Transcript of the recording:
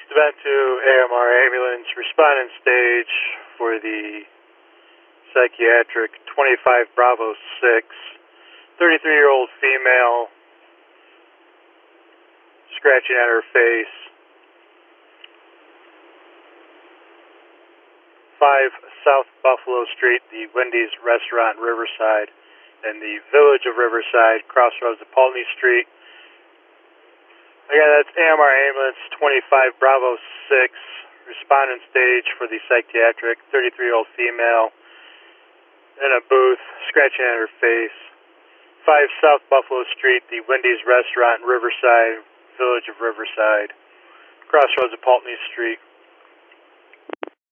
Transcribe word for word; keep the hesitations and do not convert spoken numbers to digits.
Event to A M R ambulance, respondent stage for the psychiatric twenty-five Bravo six, thirty-three-year-old female, scratching at her face. five South Buffalo Street, the Wendy's Restaurant, Riverside, and the Village of Riverside, crossroads of Pulteney Street. Again, that's A M R ambulance twenty-five Bravo six, respondent stage for the psychiatric, thirty-three-year-old female in a booth, scratching at her face. five South Buffalo Street, the Wendy's Restaurant, Riverside, Village of Riverside, crossroads of Pulteney Street.